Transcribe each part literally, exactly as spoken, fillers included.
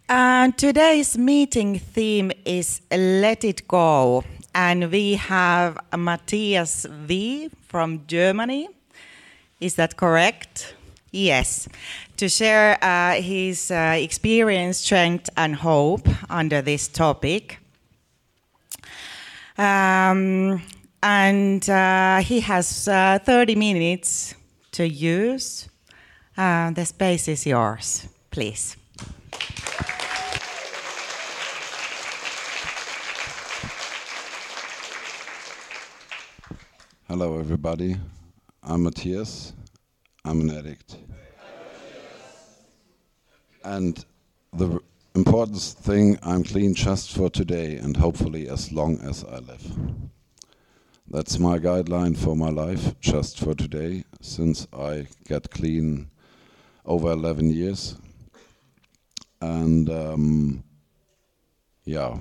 Uh, today's meeting theme is Let It Go, and we have Matthias V. from Germany. Is that correct? Yes. To share uh, his uh, experience, strength, and hope under this topic. Um, and uh, he has uh, thirty minutes to use. Uh, the space is yours, please. Hello, everybody. I'm Matthias. I'm an addict. And the important thing, I'm clean just for today and hopefully as long as I live. That's my guideline for my life, just for today, since I get clean over eleven years. And um, yeah,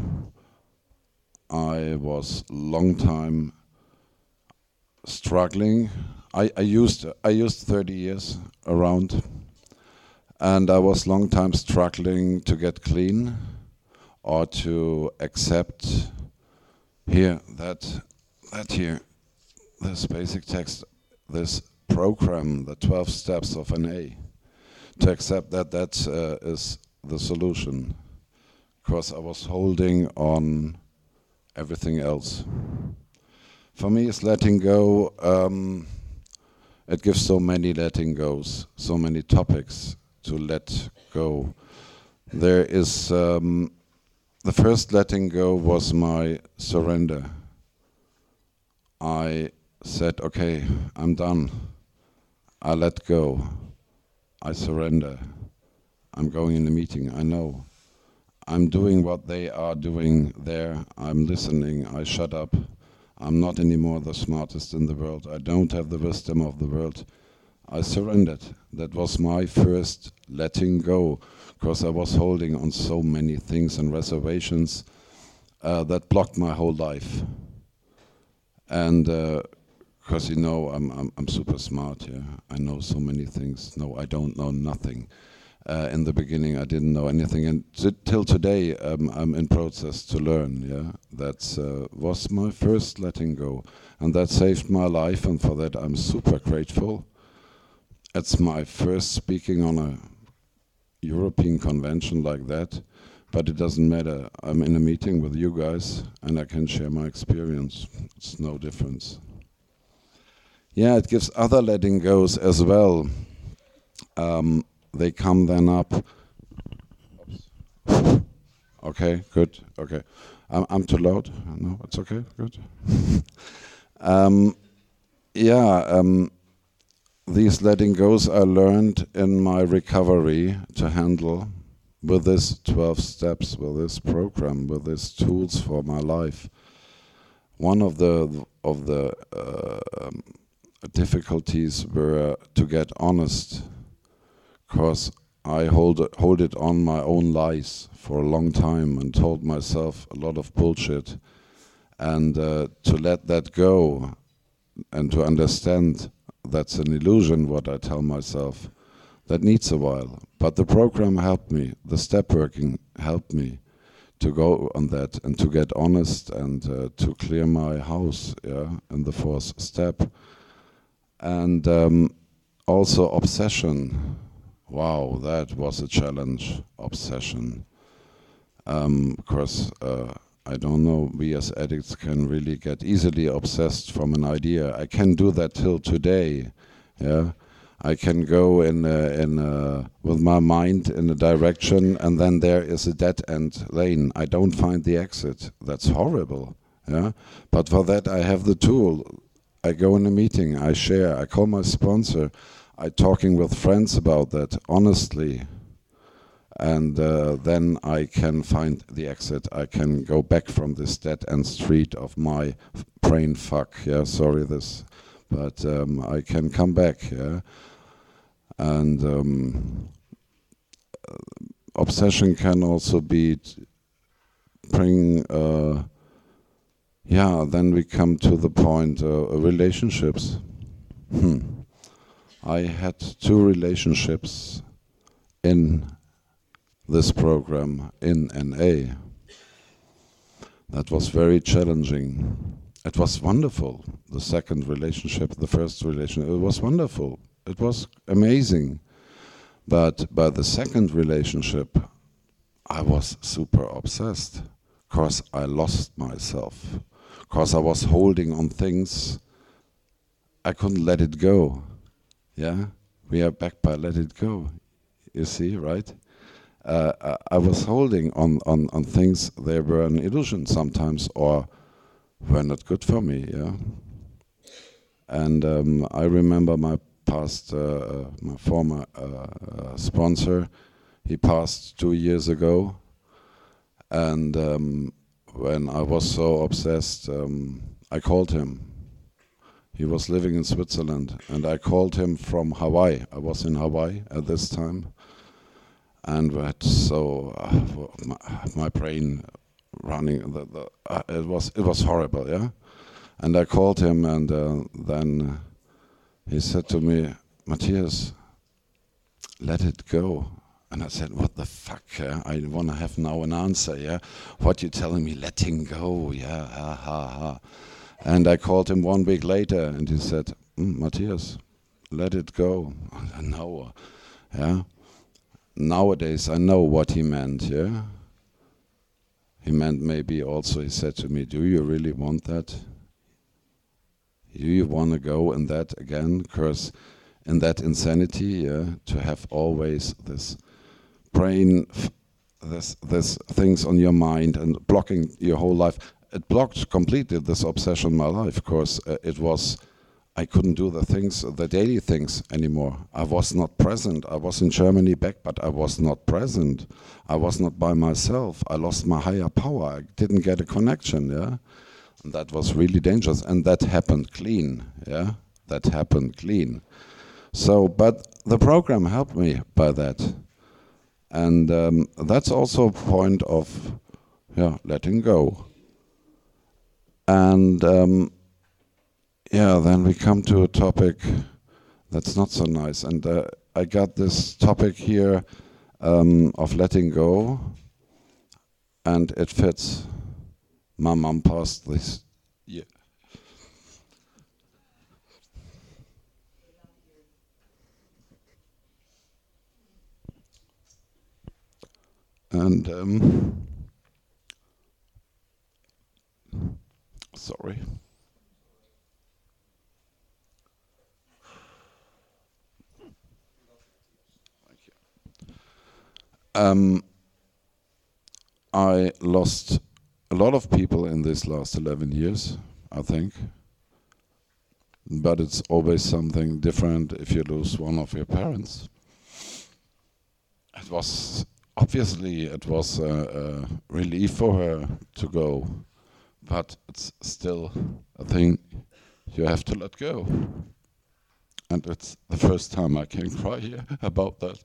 I was long time struggling. I, I used I used thirty years around, and I was long time struggling to get clean or to accept here that that here this basic text, this program, the twelve steps of N A, to accept that that uh, is the solution, because I was holding on everything else. For me, it's letting go. Um, it gives so many letting goes, so many topics to let go. There is, um, the first letting go was my surrender. I said, okay, I'm done. I let go. I surrender. I'm going in the meeting, I know. I'm doing what they are doing there. I'm listening, I shut up. I'm not anymore the smartest in the world. I don't have the wisdom of the world. I surrendered. That was my first letting go, because I was holding on so many things and reservations uh, that blocked my whole life. And because uh, you know, I'm, I'm I'm super smart. Yeah, I know so many things. No, I don't know nothing. Uh, in the beginning, I didn't know anything, and t- till today, um, I'm in process to learn. Yeah, that uh, was my first letting go, and that saved my life, and for that I'm super grateful. It's my first speaking on a European convention like that, but it doesn't matter. I'm in a meeting with you guys, and I can share my experience. It's no difference. Yeah, it gives other letting goes as well. Um, They come then up. Oops. Okay, good. Okay, I'm, I'm too loud. No, it's okay. Good. um, yeah, um, these letting goes I learned in my recovery to handle with this twelve steps, with this program, with these tools for my life. One of the of the uh, um, difficulties were uh, to get honest. Because I hold it, hold it on my own lies for a long time and told myself a lot of bullshit. And uh, to let that go and to understand that's an illusion what I tell myself, that needs a while. But the program helped me, the step working helped me to go on that and to get honest and uh, to clear my house, yeah, in the fourth step. And um, also obsession. Wow, that was a challenge, obsession. Um, because uh, I don't know, we as addicts can really get easily obsessed from an idea. I can do that till today. Yeah, I can go in a, in a, with my mind in a direction, and then there is a dead end lane. I don't find the exit. That's horrible. Yeah, but for that I have the tool. I go in a meeting. I share. I call my sponsor. I'm talking with friends about that, honestly, and uh, then I can find the exit. I can go back from this dead-end street of my f- brain fuck, yeah, sorry this, but um, I can come back, yeah, and um, obsession can also be t- bring, uh, yeah, then we come to the point, uh, relationships. Hmm. I had two relationships in this program in N A. That was very challenging. It was wonderful, the second relationship, the first relationship, it was wonderful. It was amazing. But by the second relationship, I was super obsessed, because I lost myself, because I was holding on things, I couldn't let it go. Yeah, we are back by let it go, you see, right? Uh, I, I was holding on, on, on things, they were an illusion sometimes, or were not good for me, yeah. And um, I remember my past, uh, my former uh, uh, sponsor, he passed two years ago, and um, when I was so obsessed, um, I called him. He was living in Switzerland, and I called him from Hawaii. I was in Hawaii at this time, and had so uh, my, my brain running. The, the, uh, it was it was horrible, yeah. And I called him, and uh, then he said to me, "Matthias, let it go." And I said, "What the fuck? Yeah? I want to have now an answer. Yeah, what you telling me? Letting go? Yeah, ha ha ha." And I called him one week later, and he said, mm, "Matthias, let it go." I know, yeah. Nowadays, I know what he meant. Yeah. He meant maybe also. He said to me, "Do you really want that? Do you want to go in that again? Because in that insanity, yeah, to have always this." brain, this, this things on your mind and blocking your whole life. It blocked completely this obsession in my life, because uh, it was, I couldn't do the things, the daily things anymore. I was not present. I was in Germany back, but I was not present. I was not by myself. I lost my higher power. I didn't get a connection, yeah? And that was really dangerous, and that happened clean, yeah? That happened clean. So, but the program helped me by that. And um, that's also a point of, yeah, letting go. And um, yeah, then we come to a topic that's not so nice. And uh, I got this topic here um, of letting go, and it fits. My mom passed this year. And um, sorry. Thank you. Um, I lost a lot of people in these last eleven years, I think. But it's always something different if you lose one of your parents. It was obviously it was a, a relief for her to go, but it's still a thing you have to let go. And it's the first time I can cry here about that.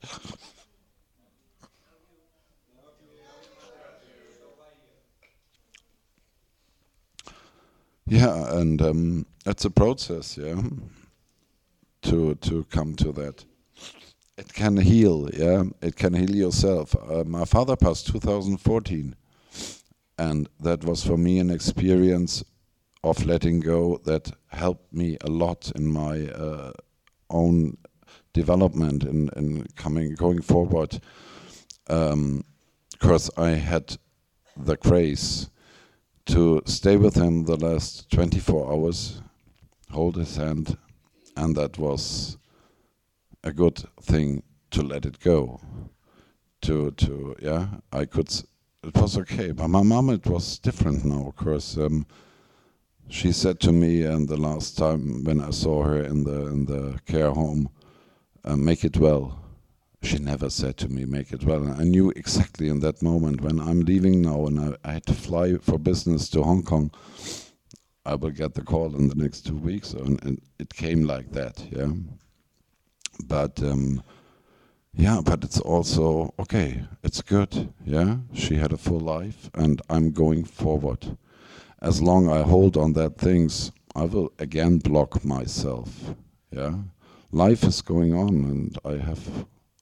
Yeah, and um, it's a process, yeah, to to come to that. It can heal, yeah. It can heal yourself. Uh, my father passed two thousand fourteen, and that was for me an experience of letting go that helped me a lot in my uh, own development and in, in coming going forward. Because um, I had the grace to stay with him the last twenty-four hours, hold his hand, and that was a good thing to let it go. To, to yeah, I could, s- it was okay. But my mom, it was different now, of course. Um, she said to me, and the last time when I saw her in the in the care home, uh, make it well. She never said to me, make it well. And I knew exactly in that moment when I'm leaving now and I, I had to fly for business to Hong Kong, I will get the call in the next two weeks. And, and it came like that, yeah. But um, yeah, but it's also okay. It's good. Yeah, she had a full life, and I'm going forward. As long I hold on that things, I will again block myself. Yeah, life is going on, and I have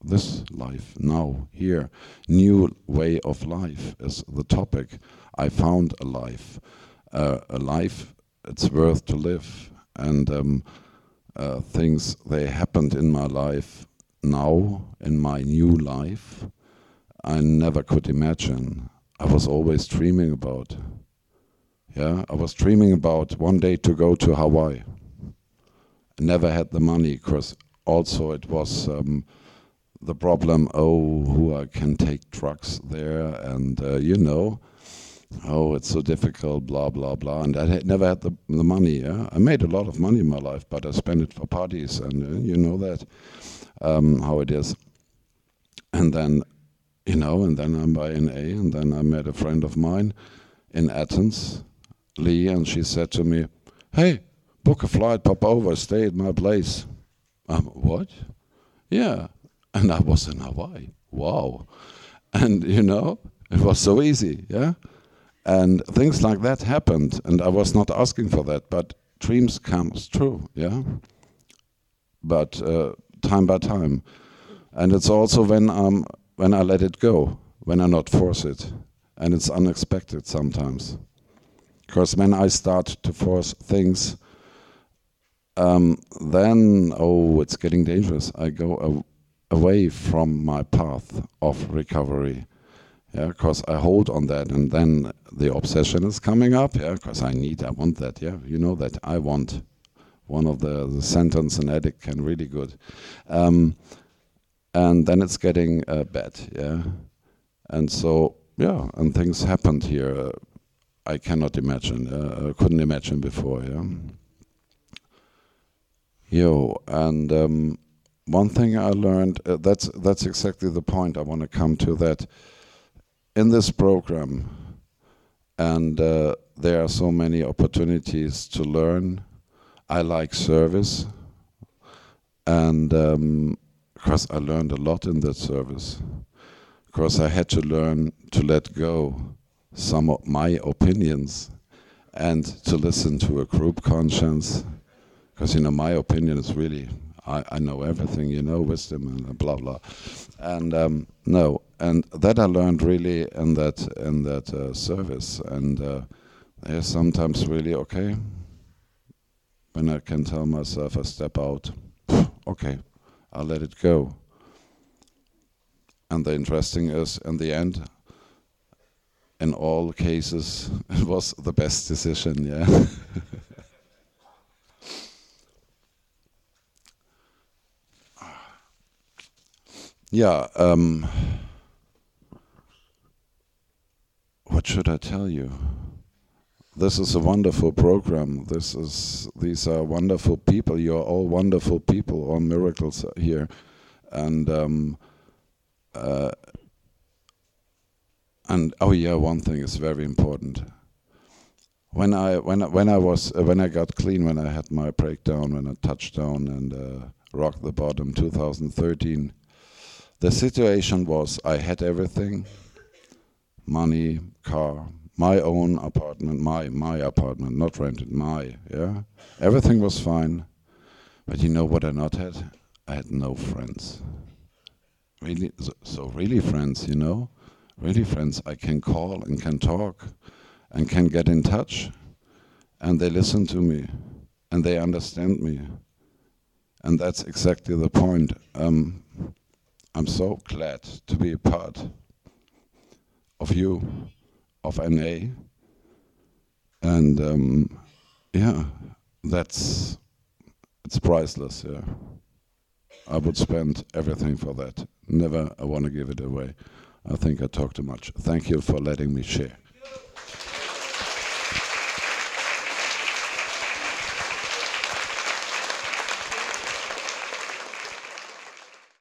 this life, now, here. New way of life is the topic. I found a life. Uh, a life, it's worth to live. And um, uh, things, they happened in my life now, in my new life, I never could imagine. I was always dreaming about. Yeah, I was dreaming about one day to go to Hawaii. I never had the money, because also it was um, the problem, oh, who I can take drugs there, and uh, you know, oh, it's so difficult, blah, blah, blah. And I had never had the, the money, yeah. I made a lot of money in my life, but I spent it for parties, and uh, you know that, um, how it is. And then, you know, and then I'm by N A, and then I met a friend of mine in Athens, Lee, and she said to me, hey, book a flight, pop over, stay at my place. Um, what? Yeah. And I was in Hawaii. Wow. And, you know, it was so easy, yeah? And things like that happened, and I was not asking for that, but dreams comes true, yeah? But uh, time by time. And it's also when, um, when I let it go, when I not force it. And it's unexpected sometimes. Because when I start to force things, um, then, oh, it's getting dangerous. I go aw away from my path of recovery. Yeah, because I hold on that, and then the obsession is coming up. Yeah, because I need, I want that. Yeah, you know that I want. One of the, the sentence an addict can really good, um, and then it's getting uh, bad. Yeah, and so yeah, and things happened here. Uh, I cannot imagine. Uh, I couldn't imagine before. Yeah. Yo, and um, one thing I learned. Uh, that's that's exactly the point I want to come to. That. In this program, and uh, there are so many opportunities to learn. I like service, and because um, I learned a lot in that service, because I had to learn to let go some of my opinions and to listen to a group conscience, because you know my opinion is really, I, I know everything, you know, wisdom and blah blah, and um, no. And that I learned really in that in that uh, service, and uh, there's sometimes really okay when I can tell myself I step out, okay, I'll let it go. And the interesting is, in the end, in all cases, it was the best decision. Yeah. Yeah. Um, What should I tell you? This is a wonderful program. This is these are wonderful people. You are all wonderful people, all miracles here, and um, uh, and oh yeah, one thing is very important. When I when I, when I was uh, when I got clean, when I had my breakdown, when I touched down and uh, rocked the bottom, two thousand thirteen, the situation was I had everything. Money, car, my own apartment, my my apartment, not rented, my, yeah. Everything was fine, but you know what I not had? I had no friends. Really, so, so really friends, you know? Really friends I can call and can talk and can get in touch, and they listen to me and they understand me. And that's exactly the point. Um, I'm so glad to be a part of you, of N A, and um, yeah, that's, it's priceless, yeah. I would spend everything for that. Never I want to give it away. I think I talk too much. Thank you for letting me share.